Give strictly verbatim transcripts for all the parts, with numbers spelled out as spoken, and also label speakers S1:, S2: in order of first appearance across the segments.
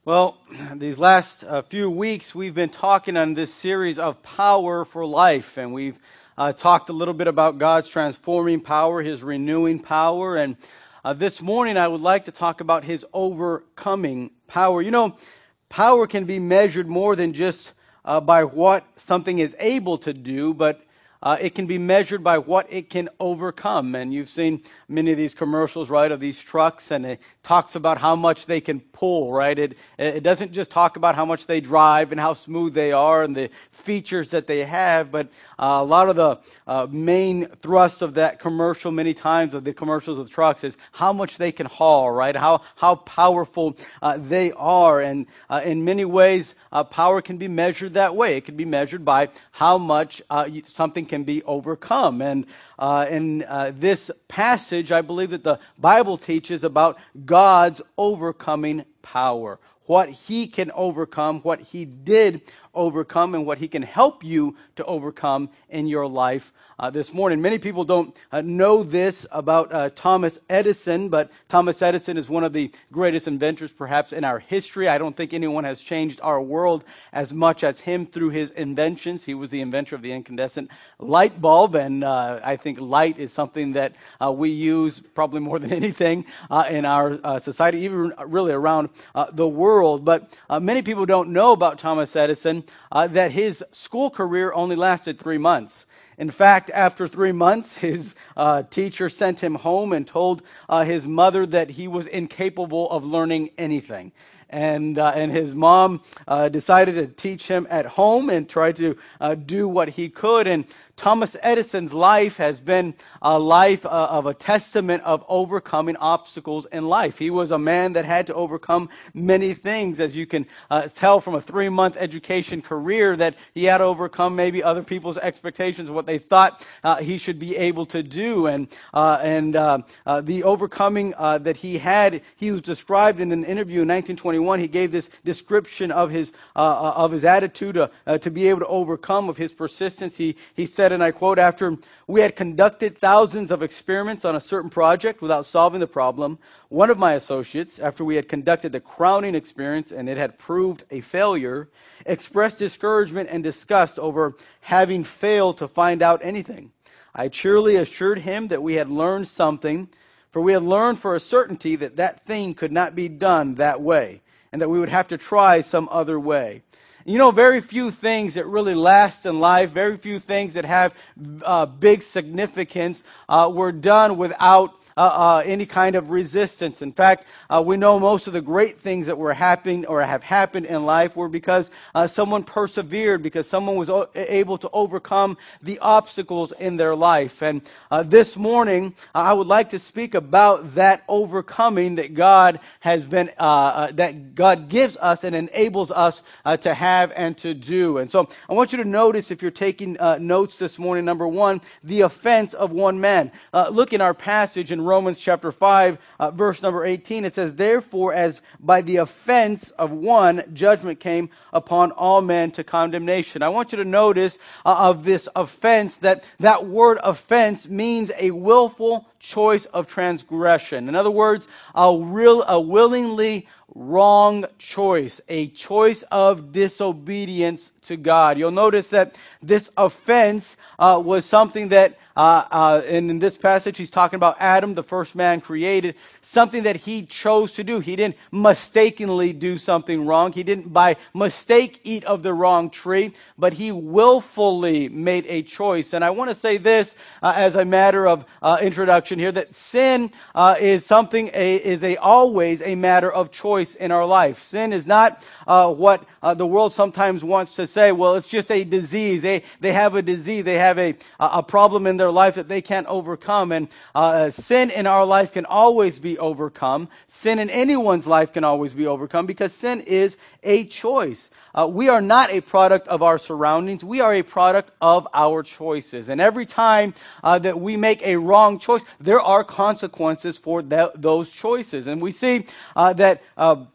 S1: Well, these last uh, few weeks, we've been talking on this series of Power for Life, and we've uh, talked a little bit about God's transforming power, His renewing power, and uh, this morning I would like to talk about His overcoming power. You know, power can be measured more than just uh, by what something is able to do, but Uh, it can be measured by what it can overcome. And you've seen many of these commercials, right, of these trucks, and it talks about how much they can pull, right? It, it doesn't just talk about how much they drive and how smooth they are and the features that they have, but uh, a lot of the uh, main thrust of that commercial, many times of the commercials of trucks, is how much they can haul, right? How, how powerful uh, they are. And uh, in many ways, uh, power can be measured that way. It can be measured by how much uh, something can be overcome. And uh, in uh, this passage, I believe that the Bible teaches about God's overcoming power. What He can overcome, what He did overcome, and what He can help you to overcome in your life uh, this morning. Many people don't uh, know this about uh, Thomas Edison, but Thomas Edison is one of the greatest inventors perhaps in our history. I don't think anyone has changed our world as much as him through his inventions. He was the inventor of the incandescent light bulb, and uh, I think light is something that uh, we use probably more than anything uh, in our uh, society, even really around uh, the world. But uh, many people don't know about Thomas Edison uh, that his school career only lasted three months. In fact, after three months, his uh, teacher sent him home and told uh, his mother that he was incapable of learning anything. And uh, and his mom uh, decided to teach him at home and try to uh, do what he could. And Thomas Edison's life has been a life uh, of a testament of overcoming obstacles in life. He was a man that had to overcome many things, as you can uh, tell from a three-month education career, that he had to overcome maybe other people's expectations of what they thought uh, he should be able to do. And uh, and uh, uh, the overcoming uh, that he had, he was described in an interview in nineteen twenty-one. He gave this description of his uh, of his attitude uh, uh, to be able to overcome, of his persistence. He he said, and I quote, "After we had conducted thousands of experiments on a certain project without solving the problem, one of my associates, after we had conducted the crowning experience and it had proved a failure, expressed discouragement and disgust over having failed to find out anything. I cheerily assured him that we had learned something, for we had learned for a certainty that that thing could not be done that way, and that we would have to try some other way." You know, very few things that really last in life, very few things that have uh, big significance uh, were done without uh, uh, any kind of resistance. In fact, uh, we know most of the great things that were happening or have happened in life were because uh, someone persevered, because someone was o- able to overcome the obstacles in their life. And uh, this morning, I would like to speak about that overcoming that God has been, uh, uh, that God gives us and enables us uh, to have and to do. And so I want you to notice, if you're taking uh, notes this morning, number one, the offense of one man. Uh, look in our passage in Romans chapter five, uh, verse number eighteen. It says, "Therefore, as by the offense of one, judgment came upon all men to condemnation." I want you to notice uh, of this offense that that word offense means a willful choice of transgression. In other words, a real, a willingly wrong choice, a choice of disobedience to God. You'll notice that this offense uh, was something that, uh, uh, and in this passage, he's talking about Adam, the first man created, something that he chose to do. He didn't mistakenly do something wrong. He didn't by mistake eat of the wrong tree, but he willfully made a choice. And I want to say this uh, as a matter of uh, introduction here, that sin uh, is something, a, is a always a matter of choice in our life. Sin is not uh, what uh, the world sometimes wants to say. Well, it's just a disease. They they have a disease. They have a a problem in their life that they can't overcome. And uh, sin in our life can always be overcome. Sin in anyone's life can always be overcome, because sin is a choice. Uh, we are not a product of our surroundings. We are a product of our choices. And every time uh, that we make a wrong choice, there are consequences for that, those choices. And we see uh, that uh,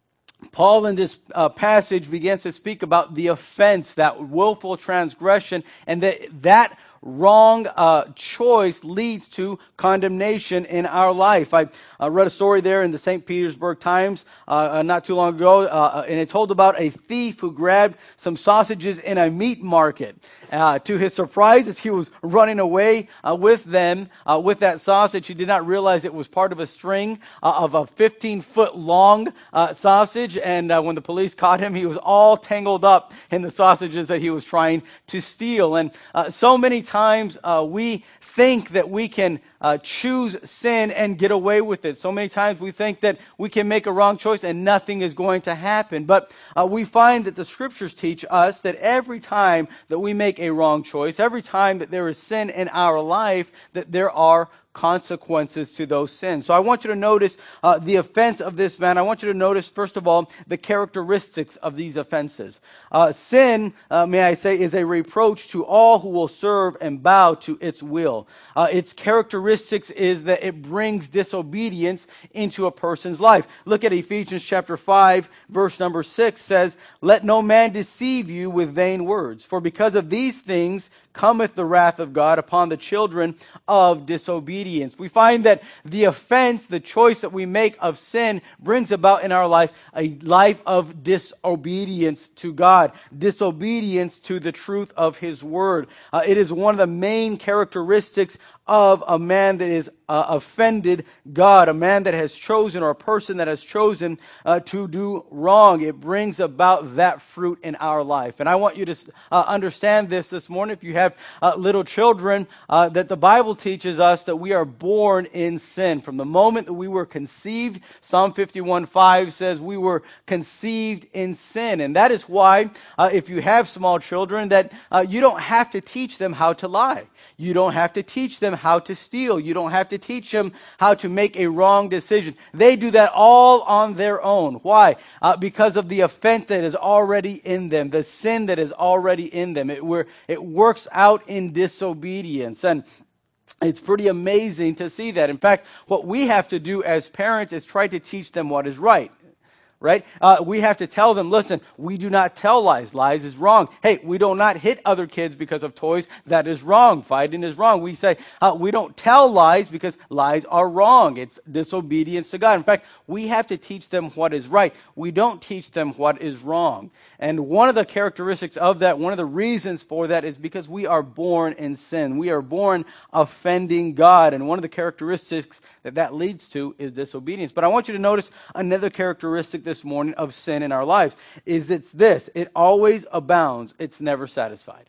S1: Paul in this uh, passage begins to speak about the offense, that willful transgression, and that that wrong uh, choice leads to condemnation in our life. I uh, read a story there in the Saint Petersburg Times uh, uh, not too long ago, uh, and it told about a thief who grabbed some sausages in a meat market. Uh, to his surprise, as he was running away uh, with them, uh, with that sausage, he did not realize it was part of a string uh, of a fifteen-foot long uh, sausage, and uh, when the police caught him, he was all tangled up in the sausages that he was trying to steal. And uh, so many times uh, we think that we can uh, choose sin and get away with it. So many times we think that we can make a wrong choice and nothing is going to happen. But uh, we find that the Scriptures teach us that every time that we make a wrong choice, every time that there is sin in our life, that there are consequences to those sins. So I want you to notice uh, the offense of this man. I want you to notice, first of all, the characteristics of these offenses. Uh, sin, uh, may I say, is a reproach to all who will serve and bow to its will. Uh, its characteristics is that it brings disobedience into a person's life. Look at Ephesians chapter five, verse number six says, "Let no man deceive you with vain words, for because of these things cometh the wrath of God upon the children of disobedience." We find that the offense, the choice that we make of sin, brings about in our life a life of disobedience to God, disobedience to the truth of His Word. Uh, it is one of the main characteristics of a man that is uh, offended God, a man that has chosen, or a person that has chosen uh, to do wrong. It brings about that fruit in our life. And I want you to uh, understand this this morning, if you have uh, little children, uh, that the Bible teaches us that we are born in sin. From the moment that we were conceived, Psalm fifty-one five says we were conceived in sin. And that is why, uh, if you have small children, that uh, you don't have to teach them how to lie. You don't have to teach them how to steal. You don't have to teach them how to make a wrong decision. They do that all on their own. Why? Uh, because of the offense that is already in them, the sin that is already in them. It, where it works out in disobedience. And it's pretty amazing to see that. In fact, what we have to do as parents is try to teach them what is right. Right? Uh, we have to tell them, listen, we do not tell lies. Lies is wrong. Hey, we do not hit other kids because of toys. That is wrong. Fighting is wrong. We say, uh, we don't tell lies because lies are wrong. It's disobedience to God. In fact, we have to teach them what is right. We don't teach them what is wrong. And one of the characteristics of that, one of the reasons for that is because we are born in sin. We are born offending God. And one of the characteristics that that leads to is disobedience. But I want you to notice another characteristic this morning of sin in our lives is it's this: it always abounds, it's never satisfied.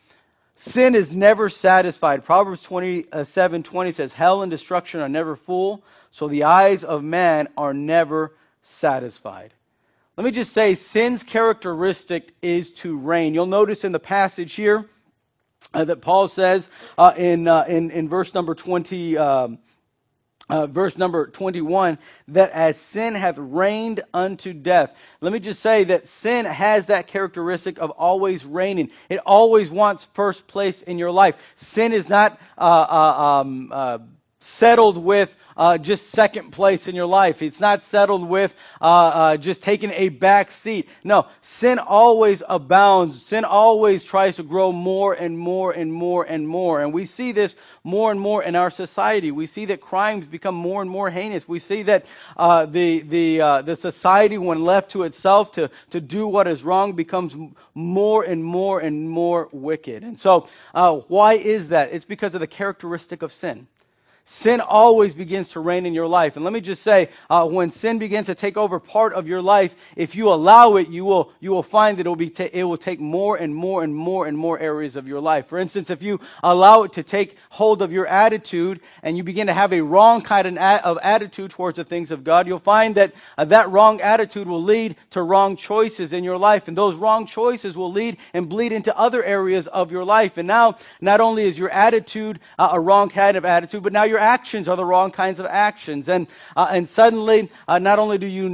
S1: Sin is never satisfied. Proverbs twenty-seven twenty says, "Hell and destruction are never full, so the eyes of man are never satisfied." Let me just say, sin's characteristic is to reign. You'll notice in the passage here uh, that Paul says uh, in, uh, in in verse number twenty. Um, Uh, verse number twenty-one, that as sin hath reigned unto death. Let me just say that sin has that characteristic of always reigning. It always wants first place in your life. Sin is not uh, uh, um, uh, settled with Uh, just second place in your life. It's not settled with uh, uh, just taking a back seat. No, sin always abounds. Sin always tries to grow more and more and more and more. And we see this more and more in our society. We see that crimes become more and more heinous. We see that uh, the the uh, the society, when left to itself to to do what is wrong, becomes more and more and more wicked. And so, uh, why is that? It's because of the characteristic of sin. Sin always begins to reign in your life. And let me just say, uh, when sin begins to take over part of your life, if you allow it, you will you will find that it will be ta- it will take more and more and more and more areas of your life. For instance, if you allow it to take hold of your attitude and you begin to have a wrong kind of, a- of attitude towards the things of God, you'll find that uh, that wrong attitude will lead to wrong choices in your life. And those wrong choices will lead and bleed into other areas of your life. And now, not only is your attitude uh, a wrong kind of attitude, but now your actions are the wrong kinds of actions. And uh, and suddenly, uh, not only do you not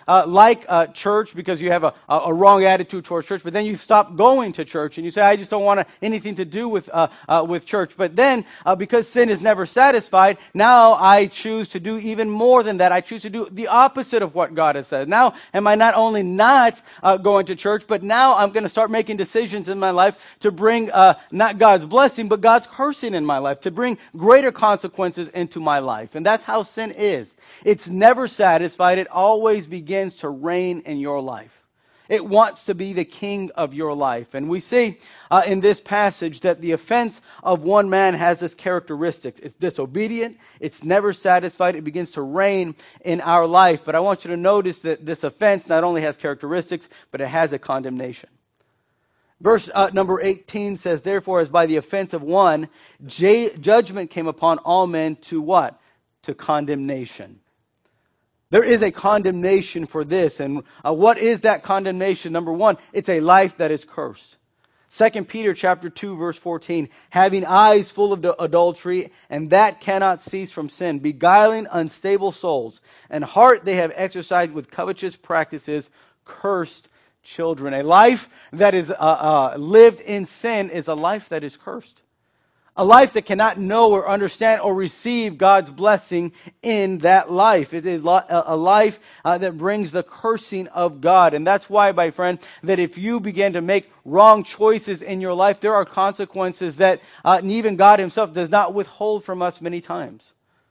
S1: uh, like uh, church because you have a, a, a wrong attitude towards church, but then you stop going to church and you say, I just don't want anything to do with uh, uh, with church. But then, uh, because sin is never satisfied, now I choose to do even more than that. I choose to do the opposite of what God has said. Now, am I not only not uh, going to church, but now I'm going to start making decisions in my life to bring uh, not God's blessing, but God's cursing in my life, to bring greater consequences into my life. And that's how sin is. It's never satisfied. It always begins to reign in your life. It wants to be the king of your life. And we see uh, in this passage that the offense of one man has this characteristics. It's disobedient. It's never satisfied. It begins to reign in our life. But I want you to notice that this offense not only has characteristics, but it has a condemnation. Verse uh, number eighteen says, therefore, as by the offense of one, j- judgment came upon all men to what? To condemnation. There is a condemnation for this. And uh, what is that condemnation? Number one, it's a life that is cursed. Second Peter chapter two, verse fourteen, having eyes full of adultery, and that cannot cease from sin, beguiling unstable souls, and heart they have exercised with covetous practices, cursed children. A life that is uh, uh, lived in sin is a life that is cursed. A life that cannot know or understand or receive God's blessing in that life. It is a life uh, that brings the cursing of God. And that's why, my friend, that if you begin to make wrong choices in your life, there are consequences that uh, even God himself does not withhold from us many times.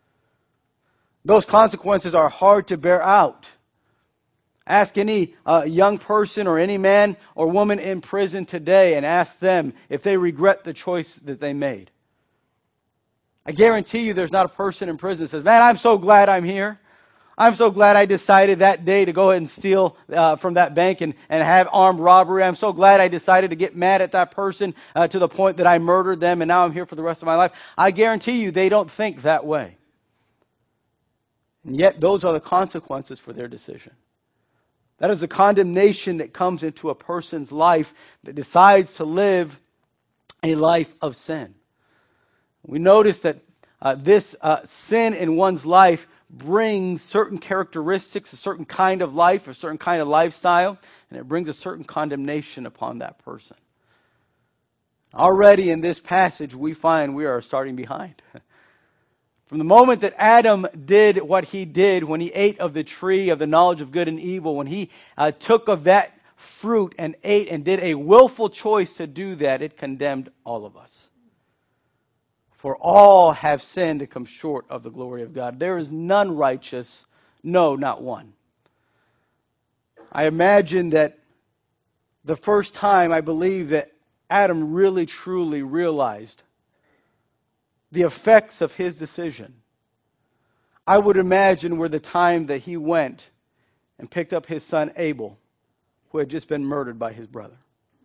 S1: Those consequences are hard to bear out. Ask any uh, young person or any man or woman in prison today and ask them if they regret the choice that they made. I guarantee you there's not a person in prison that says, man, I'm so glad I'm here. I'm so glad I decided that day to go ahead and steal uh, from that bank and, and have armed robbery. I'm so glad I decided to get mad at that person uh, to the point that I murdered them and now I'm here for the rest of my life. I guarantee you they don't think that way. And yet those are the consequences for their decision. That is the condemnation that comes into a person's life that decides to live a life of sin. We notice that uh, this uh, sin in one's life brings certain characteristics, a certain kind of life, a certain kind of lifestyle, and it brings a certain condemnation upon that person. Already in this passage, we find we are starting behind. From the moment that Adam did what he did when he ate of the tree of the knowledge of good and evil, when he uh, took of that fruit and ate and did a willful choice to do that, it condemned all of us. For all have sinned and come short of the glory of God. There is none righteous, no, not one. I imagine that the first time I believe that Adam really truly realized the effects of his decision, I would imagine were the time that he went and picked up his son Abel, who had just been murdered by his brother.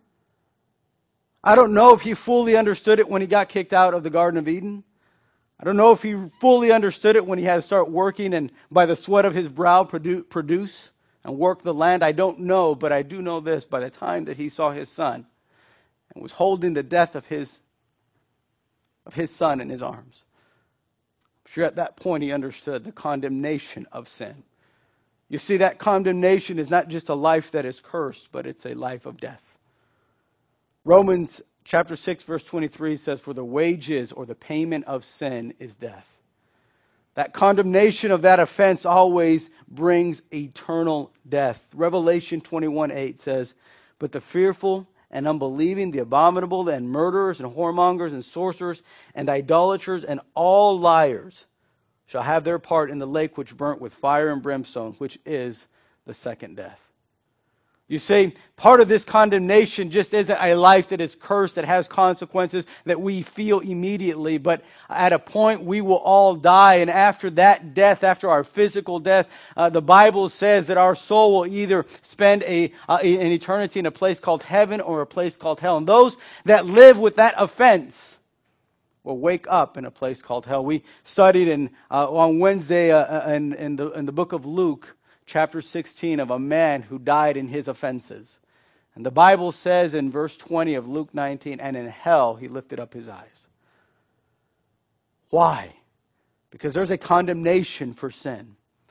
S1: I don't know if he fully understood it when he got kicked out of the Garden of Eden. I don't know if he fully understood it when he had to start working and by the sweat of his brow produce and work the land. I don't know, but I do know this. By the time that he saw his son and was holding the death of his, of his son in his arms, I'm sure at that point he understood the condemnation of sin. You see, that condemnation is not just a life that is cursed, but it's a life of death. Romans chapter six, verse twenty-three says, for the wages or the payment of sin is death. That condemnation of that offense always brings eternal death. Revelation twenty-one eight says, but the fearful and unbelieving, the abominable, and murderers, and whoremongers, and sorcerers, and idolaters, and all liars shall have their part in the lake which burnt with fire and brimstone, which is the second death. You see, part of this condemnation just isn't a life that is cursed, that has consequences that we feel immediately. But at a point, we will all die. And after that death, after our physical death, uh, the Bible says that our soul will either spend a, uh, an eternity in a place called heaven or a place called hell. And those that live with that offense will wake up in a place called hell. We studied in, uh, on Wednesday uh, in, in, the, in the book of Luke, chapter sixteen, of a man who died in his offenses. And the Bible says in verse twenty of Luke nineteen, and in hell he lifted up his eyes. Why? Because there's a condemnation for sin.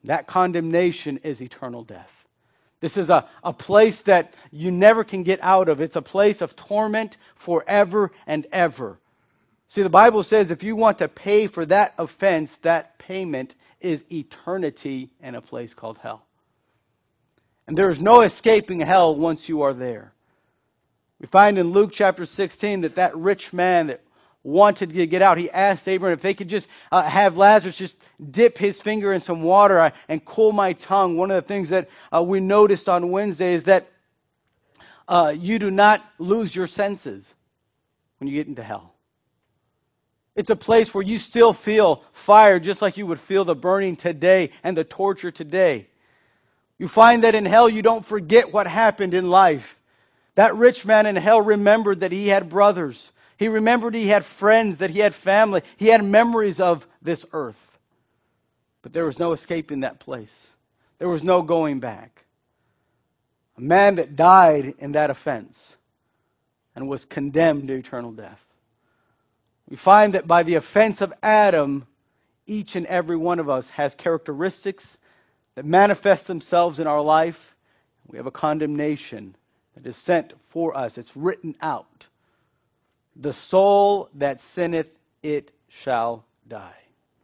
S1: That condemnation is eternal death. This is a, a place that you never can get out of. It's a place of torment forever and ever. See, the Bible says if you want to pay for that offense, that payment is eternity in a place called hell. And there is no escaping hell once you are there. We find in Luke chapter sixteen that that rich man that wanted to get out, he asked Abraham if they could just uh, have Lazarus just dip his finger in some water and cool my tongue. One of the things that uh, we noticed on Wednesday is that uh, you do not lose your senses when you get into hell. It's a place where you still feel fire just like you would feel the burning today and the torture today. You find that in hell you don't forget what happened in life. That rich man in hell remembered that he had brothers. He remembered he had friends, that he had family. He had memories of this earth. But there was no escaping that place. There was no going back. A man that died in that offense and was condemned to eternal death. We find that by the offense of Adam, each and every one of us has characteristics that manifest themselves in our life. We have a condemnation that is sent for us. It's written out. The soul that sinneth, it shall die.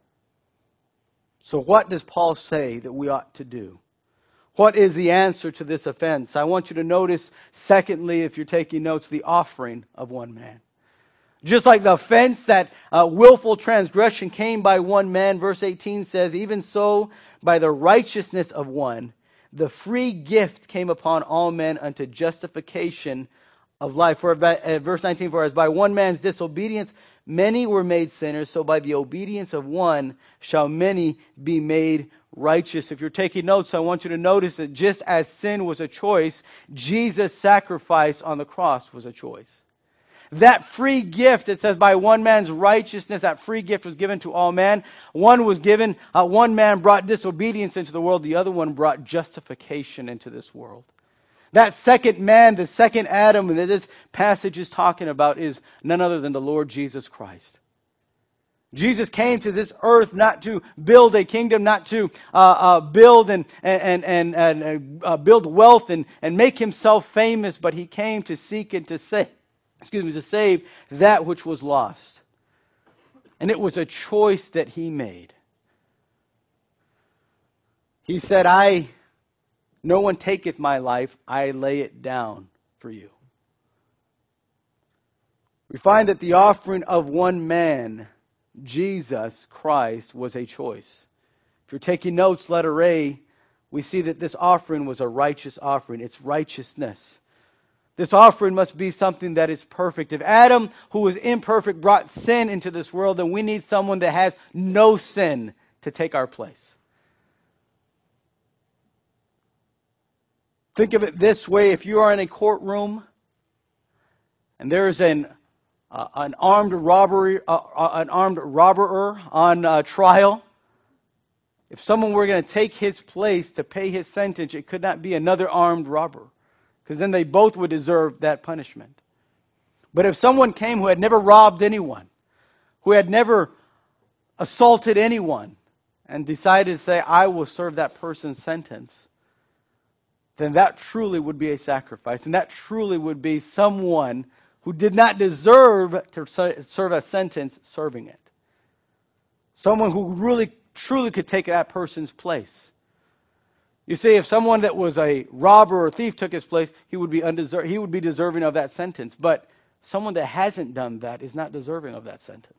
S1: So what does Paul say that we ought to do? What is the answer to this offense? I want you to notice, secondly, if you're taking notes, the offering of one man. Just like the offense, that uh, willful transgression came by one man, verse eighteen says, even so, by the righteousness of one, the free gift came upon all men unto justification of life. For uh, verse nineteen, for as by one man's disobedience many were made sinners, so by the obedience of one shall many be made righteous. If you're taking notes, I want you to notice that just as sin was a choice, Jesus' sacrifice on the cross was a choice. That free gift, it says by one man's righteousness, that free gift was given to all men. One was given, uh, one man brought disobedience into the world, the other one brought justification into this world. That second man, the second Adam that this passage is talking about is none other than the Lord Jesus Christ. Jesus came to this earth not to build a kingdom, not to uh, uh, build and and and, and uh, build wealth and, and make himself famous, but he came to seek and to save, excuse me, to save that which was lost. And it was a choice that he made. He said, I, no one taketh my life, I lay it down for you. We find that the offering of one man, Jesus Christ, was a choice. If you're taking notes, letter A, we see that this offering was a righteous offering. It's righteousness. This offering must be something that is perfect. If Adam, who was imperfect, brought sin into this world, then we need someone that has no sin to take our place. Think of it this way. If you are in a courtroom and there is an uh, an armed robbery, uh, uh, an armed robberer on uh, trial, if someone were going to take his place to pay his sentence, it could not be another armed robber, because then they both would deserve that punishment. But if someone came who had never robbed anyone, who had never assaulted anyone, and decided to say, I will serve that person's sentence, then that truly would be a sacrifice. And that truly would be someone who did not deserve to serve a sentence serving it. Someone who really, truly could take that person's place. You see, if someone that was a robber or thief took his place, he would be undeser- he would be deserving of that sentence. But someone that hasn't done that is not deserving of that sentence.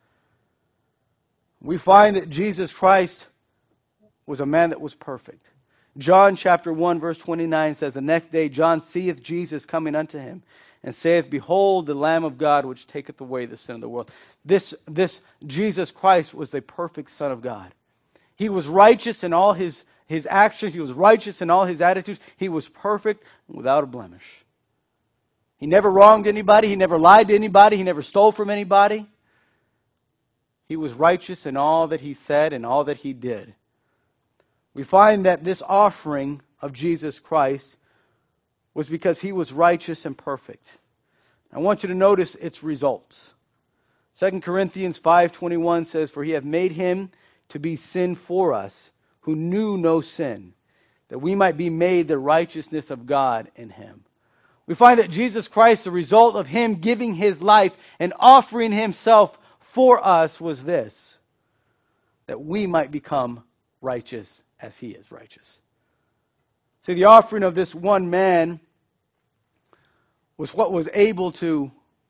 S1: We find that Jesus Christ was a man that was perfect. John chapter one verse twenty-nine says, the next day John seeth Jesus coming unto him, and saith, behold, the Lamb of God, which taketh away the sin of the world. This, this Jesus Christ was the perfect Son of God. He was righteous in all his, his actions. He was righteous in all his attitudes. He was perfect and without a blemish. He never wronged anybody. He never lied to anybody. He never stole from anybody. He was righteous in all that he said and all that he did. We find that this offering of Jesus Christ was because he was righteous and perfect. I want you to notice its results. Second Corinthians five twenty-one says, for he hath made him to be sin for us, who knew no sin, that we might be made the righteousness of God in him. We find that Jesus Christ, the result of him giving his life and offering himself for us, was this: that we might become righteous as he is righteous. See, the offering of this one man was what was able to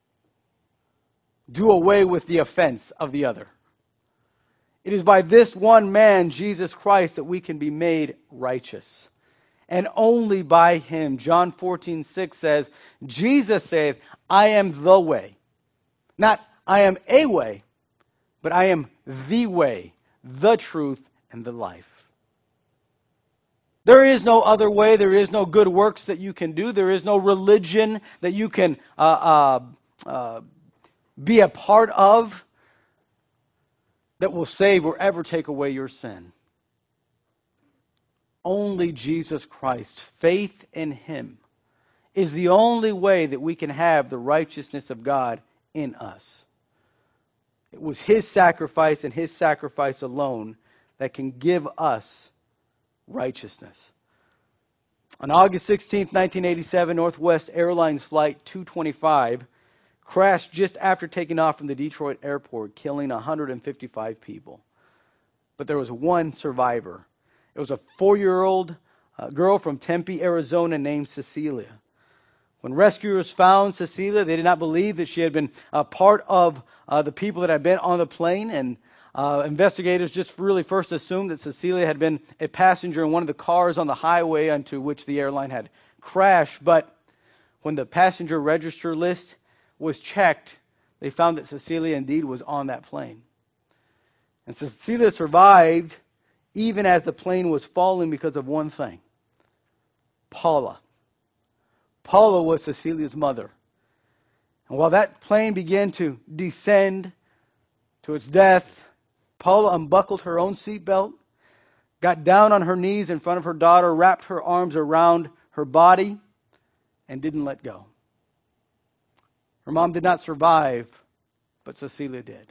S1: do away with the offense of the other. It is by this one man, Jesus Christ, that we can be made righteous. And only by him. John fourteen six says, Jesus saith, I am the way. Not I am a way, but I am the way, the truth, and the life. There is no other way. There is no good works that you can do. There is no religion that you can uh, uh, uh, be a part of that will save or ever take away your sin. Only Jesus Christ, faith in him, is the only way that we can have the righteousness of God in us. It was his sacrifice and his sacrifice alone that can give us righteousness. On August sixteenth, nineteen eighty-seven, Northwest Airlines Flight two twenty-five crashed just after taking off from the Detroit airport, killing one hundred fifty-five people. But there was one survivor. It was a four-year-old uh, girl from Tempe, Arizona, named Cecilia. When rescuers found Cecilia, they did not believe that she had been a part of uh, the people that had been on the plane, and uh, investigators just really first assumed that Cecilia had been a passenger in one of the cars on the highway onto which the airline had crashed. But when the passenger register list was checked, they found that Cecilia indeed was on that plane. And Cecilia survived even as the plane was falling because of one thing: Paula. Paula was Cecilia's mother. And while that plane began to descend to its death, Paula unbuckled her own seatbelt, got down on her knees in front of her daughter, wrapped her arms around her body, and didn't let go. Her mom did not survive, but Cecilia did.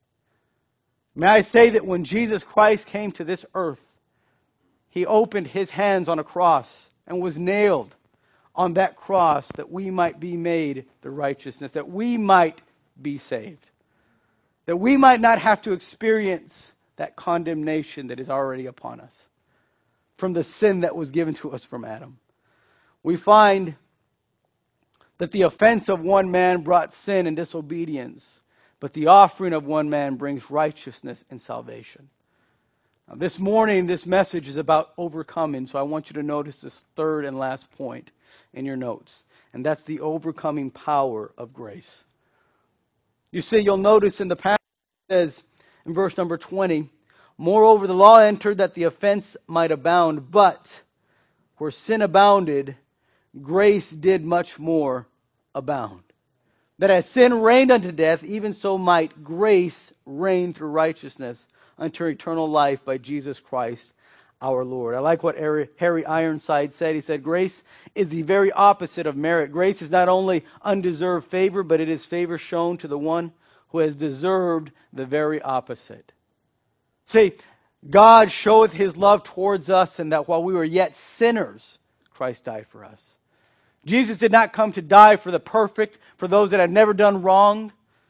S1: May I say that when Jesus Christ came to this earth, he opened his hands on a cross and was nailed on that cross that we might be made the righteousness, that we might be saved, that we might not have to experience that condemnation that is already upon us from the sin that was given to us from Adam. We find that the offense of one man brought sin and disobedience, but the offering of one man brings righteousness and salvation. Now, this morning, this message is about overcoming, so I want you to notice this third and last point in your notes, and that's the overcoming power of grace. You see, you'll notice in the passage it says in verse number twenty, moreover, the law entered that the offense might abound, but where sin abounded, grace did much more abound. That as sin reigned unto death, even so might grace reign through righteousness unto eternal life by Jesus Christ our Lord. I like what Harry Ironside said. He said, grace is the very opposite of merit. Grace is not only undeserved favor, but it is favor shown to the one who has deserved the very opposite. See, God showeth his love towards us, and that while we were yet sinners, Christ died for us. Jesus did not come to die for the perfect, for those that had never done wrong.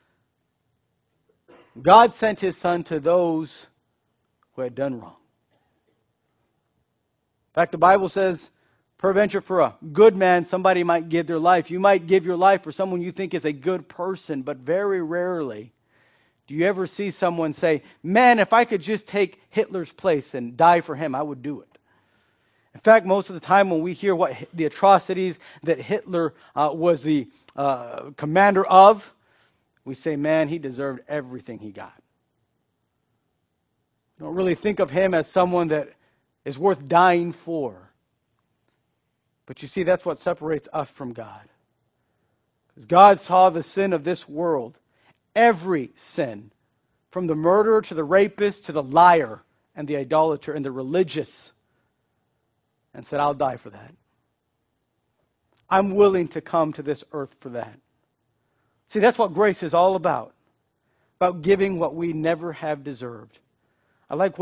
S1: God sent his Son to those who had done wrong. In fact, the Bible says, peradventure for a good man, somebody might give their life. You might give your life for someone you think is a good person, but very rarely do you ever see someone say, man, if I could just take Hitler's place and die for him, I would do it. In fact, most of the time when we hear what the atrocities that Hitler uh, was the uh, commander of, we say, man, he deserved everything he got. We don't really think of him as someone that is worth dying for. But you see, that's what separates us from God. Because God saw the sin of this world, every sin, from the murderer to the rapist to the liar and the idolater and the religious, and said, I'll die for that. I'm willing to come to this earth for that. See, that's what grace is all about. About giving what we never have deserved. I like what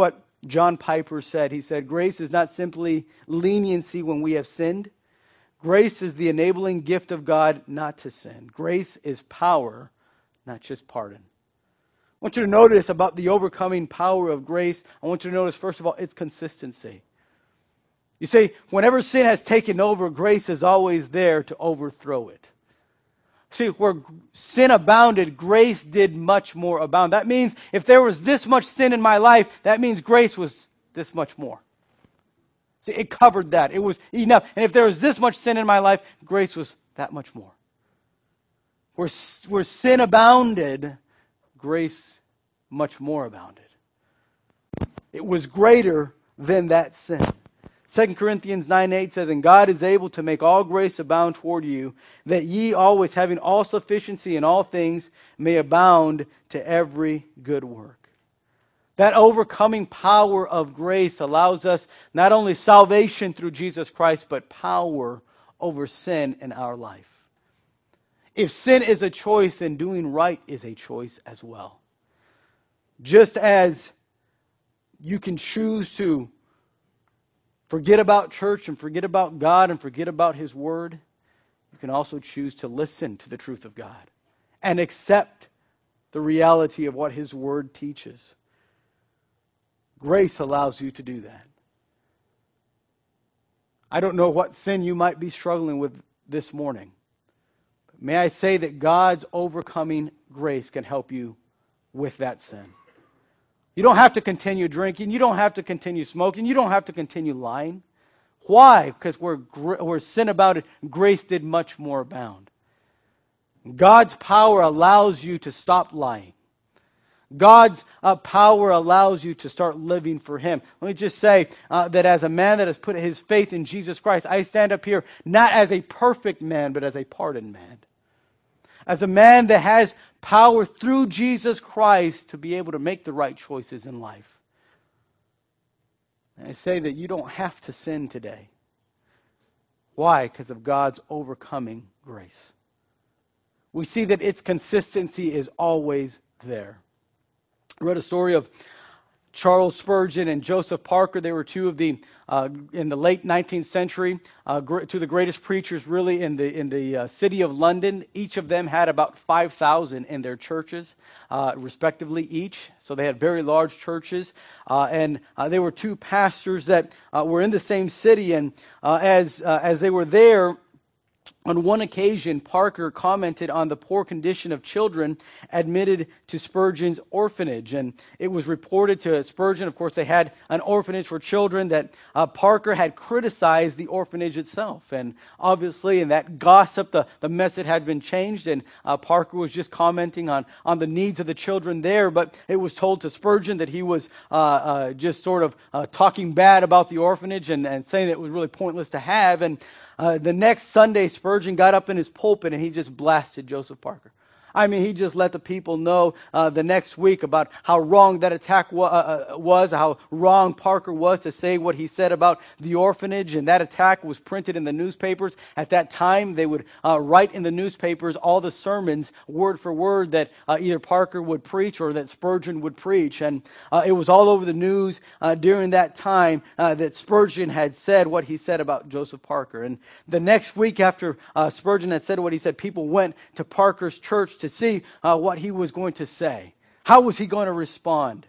S1: John Piper said, he said, grace is not simply leniency when we have sinned. Grace is the enabling gift of God not to sin. Grace is power, not just pardon. I want you to notice about the overcoming power of grace. I want you to notice, first of all, its consistency. You see, whenever sin has taken over, grace is always there to overthrow it. See, where sin abounded, grace did much more abound. That means if there was this much sin in my life, that means grace was this much more. See, it covered that. It was enough. And if there was this much sin in my life, grace was that much more. Where, where sin abounded, grace much more abounded. It was greater than that sin. Second Corinthians nine eight says, and God is able to make all grace abound toward you, that ye always having all sufficiency in all things may abound to every good work. That overcoming power of grace allows us not only salvation through Jesus Christ, but power over sin in our life. If sin is a choice, then doing right is a choice as well. Just as you can choose to forget about church and forget about God and forget about His Word, you can also choose to listen to the truth of God and accept the reality of what His Word teaches. Grace allows you to do that. I don't know what sin you might be struggling with this morning. But may I say that God's overcoming grace can help you with that sin. You don't have to continue drinking. You don't have to continue smoking. You don't have to continue lying. Why? Because where, where sin abounded, grace did much more abound. God's power allows you to stop lying. God's uh, power allows you to start living for Him. Let me just say uh, that as a man that has put his faith in Jesus Christ, I stand up here not as a perfect man, but as a pardoned man. As a man that has power through Jesus Christ to be able to make the right choices in life. And I say that you don't have to sin today. Why? Because of God's overcoming grace. We see that its consistency is always there. I read a story of Charles Spurgeon and Joseph Parker. They were two of the, uh, in the late nineteenth century, uh, gr- two of the greatest preachers really in the in the uh, city of London. Each of them had about five thousand in their churches, uh, respectively each. So they had very large churches. Uh, and uh, they were two pastors that uh, were in the same city. And uh, as uh, as they were there, on one occasion, Parker commented on the poor condition of children admitted to Spurgeon's orphanage. And it was reported to Spurgeon, of course, they had an orphanage for children, that uh, Parker had criticized the orphanage itself. And obviously, in that gossip, the, the message had been changed, and uh, Parker was just commenting on, on the needs of the children there. But it was told to Spurgeon that he was uh, uh, just sort of uh, talking bad about the orphanage and, and saying that it was really pointless to have. And Uh, the next Sunday, Spurgeon got up in his pulpit and he just blasted Joseph Parker. I mean, he just let the people know uh, the next week about how wrong that attack wa- uh, was, how wrong Parker was to say what he said about the orphanage. And that attack was printed in the newspapers. At that time, they would uh, write in the newspapers all the sermons, word for word, that uh, either Parker would preach or that Spurgeon would preach. And uh, it was all over the news uh, during that time uh, that Spurgeon had said what he said about Joseph Parker. And the next week after uh, Spurgeon had said what he said, people went to Parker's church to see uh, what he was going to say. How was he going to respond?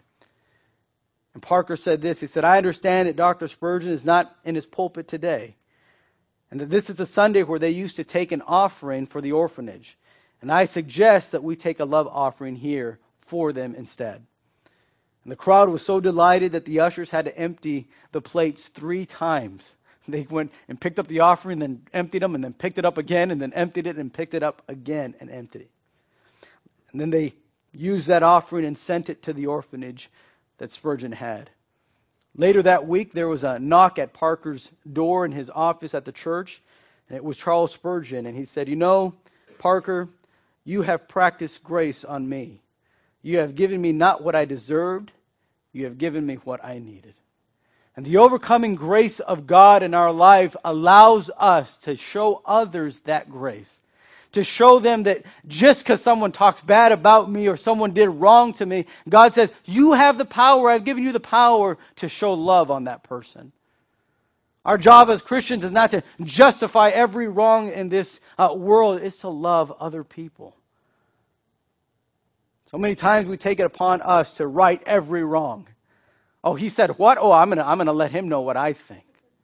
S1: And Parker said this. He said, I understand that Doctor Spurgeon is not in his pulpit today, and that this is a Sunday where they used to take an offering for the orphanage. And I suggest that we take a love offering here for them instead. And the crowd was so delighted that the ushers had to empty the plates three times. They went and picked up the offering, then emptied them, and then picked it up again, and then emptied it, and picked it up again, and emptied it. And then they used that offering and sent it to the orphanage that Spurgeon had. Later that week, there was a knock at Parker's door in his office at the church. And it was Charles Spurgeon. And he said, you know, Parker, you have practiced grace on me. You have given me not what I deserved. You have given me what I needed. And the overcoming grace of God in our life allows us to show others that grace. to show them that just because someone talks bad about me or someone did wrong to me, God says, you have the power, I've given you the power to show love on that person. Our job as Christians is not to justify every wrong in this uh, world, it's to love other people. So many times we take it upon us to right every wrong. Oh, he said what? Oh, I'm going to I'm going to let him know what I think.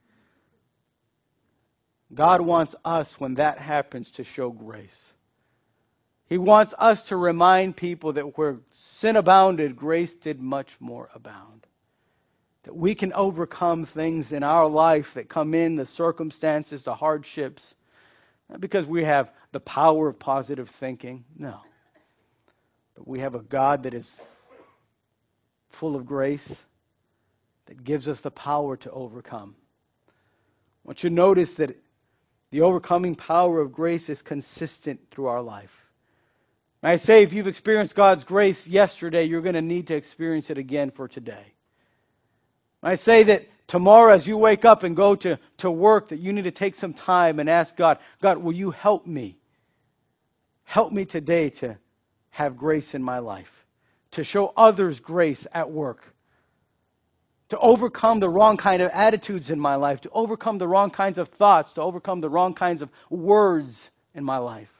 S1: God wants us, when that happens, to show grace. He wants us to remind people that where sin abounded, grace did much more abound. That we can overcome things in our life that come in, the circumstances, the hardships, not because we have the power of positive thinking, no. But we have a God that is full of grace, that gives us the power to overcome. I want you to notice that the overcoming power of grace is consistent through our life. And I say, if you've experienced God's grace yesterday, you're going to need to experience it again for today. I say that tomorrow as you wake up and go to, to work, that you need to take some time and ask God, God, will you help me? Help me today to have grace in my life, to show others grace at work, to overcome the wrong kind of attitudes in my life, to overcome the wrong kinds of thoughts, to overcome the wrong kinds of words in my life.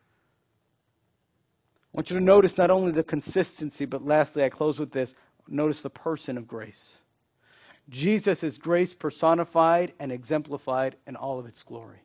S1: I want you to notice not only the consistency, but lastly, I close with this, notice the person of grace. Jesus is grace personified and exemplified in all of its glory.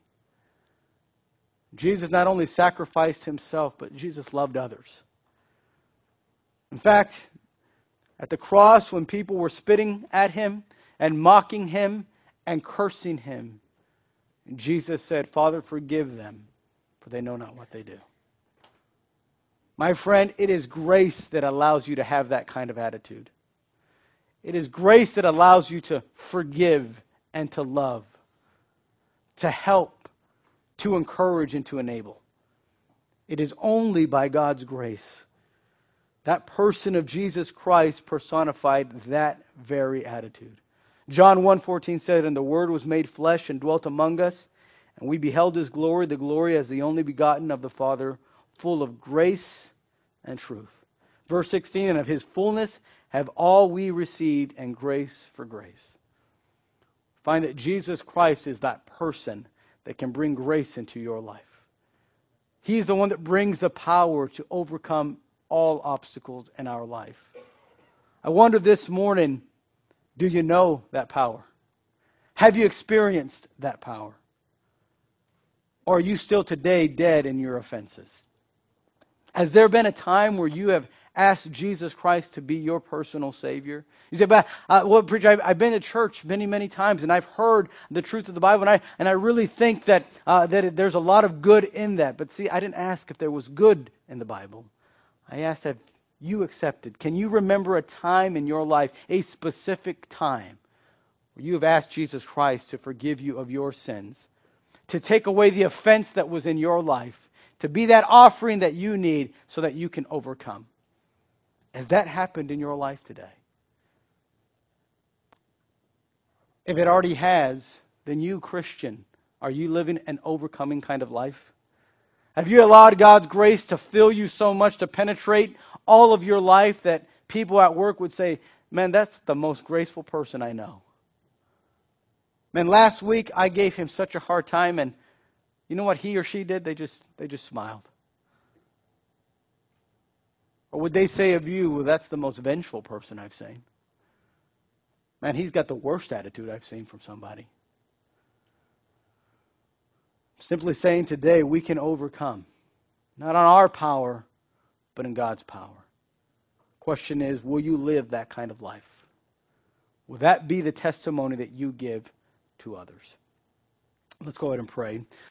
S1: Jesus not only sacrificed himself, but Jesus loved others. In fact, at the cross, when people were spitting at him and mocking him and cursing him, Jesus said, Father, forgive them, for they know not what they do. My friend, it is grace that allows you to have that kind of attitude. It is grace that allows you to forgive and to love, to help, to encourage, and to enable. It is only by God's grace. That person of Jesus Christ personified that very attitude. John one fourteen said, and the Word was made flesh and dwelt among us, and we beheld His glory, the glory as the only begotten of the Father, full of grace and truth. Verse sixteen, and of His fullness have all we received, and grace for grace. Find that Jesus Christ is that person that can bring grace into your life. He is the one that brings the power to overcome all obstacles in our life. I wonder this morning, do you know that power? Have you experienced that power? Or are you still today dead in your offenses? Has there been a time where you have asked Jesus Christ to be your personal Savior? You say, but uh, well, preacher, I've, I've been to church many, many times, and I've heard the truth of the Bible, and I and I really think that uh, that it, there's a lot of good in that. But see, I didn't ask if there was good in the Bible. I asked, have you accepted? Can you remember a time in your life, a specific time, where you have asked Jesus Christ to forgive you of your sins, to take away the offense that was in your life, to be that offering that you need so that you can overcome? Has that happened in your life today? If it already has, then you, Christian, are you living an overcoming kind of life? Have you allowed God's grace to fill you so much, to penetrate all of your life, that people at work would say, man, that's the most graceful person I know. Man, last week I gave him such a hard time, and you know what he or she did? They just they just smiled. Or would they say of you, well, that's the most vengeful person I've seen? Man, he's got the worst attitude I've seen from somebody. Simply saying today we can overcome. Not on our power, but in God's power. Question is, will you live that kind of life? Will that be the testimony that you give to others? Let's go ahead and pray.